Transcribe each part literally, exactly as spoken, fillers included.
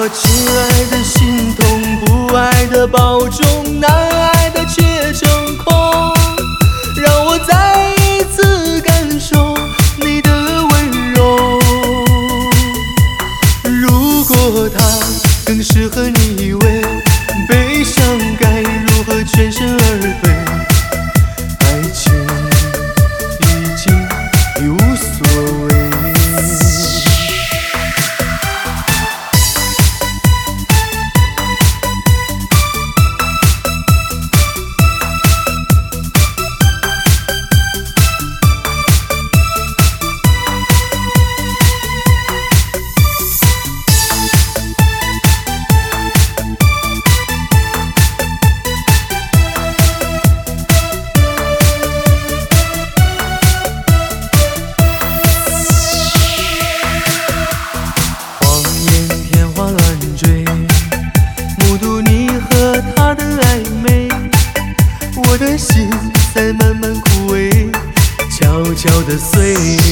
亲爱的心痛，不爱的保重，难爱的却成空。让我再一次感受你的温柔。如果它更适合你依偎，悲伤该如何全身而退？爱情已经已无所谓。我的心在慢慢枯萎，悄悄地碎。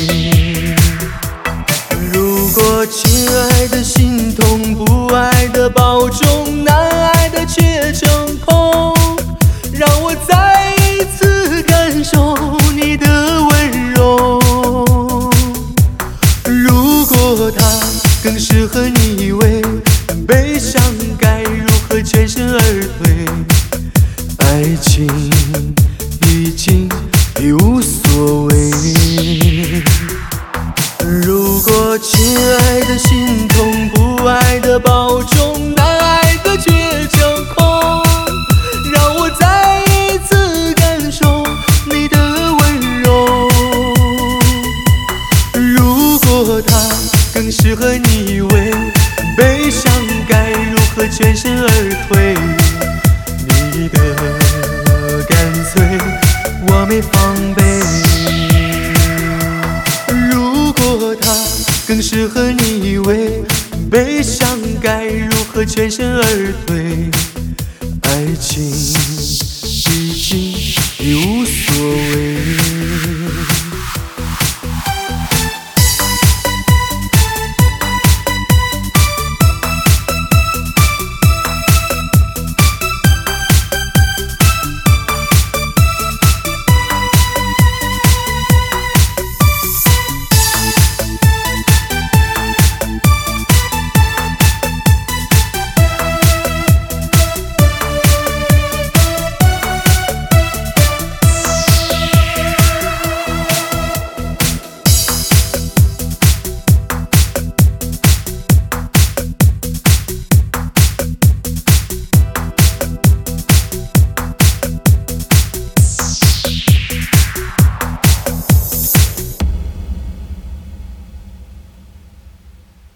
如果亲爱的心痛，不爱的保重，难爱的却成空。让我再一次感受你的温柔。如果它更适合你依偎，悲伤该如何全身而退？爱情已经已无所谓。如果亲爱的心痛，不爱的保重，难爱的却成空。让我再一次感受你的温柔。如果它更适合你依偎，悲伤该如何全身而退？你的干脆我没防备。如果它更适合你依偎，悲伤该如何全身而退？爱情已经已无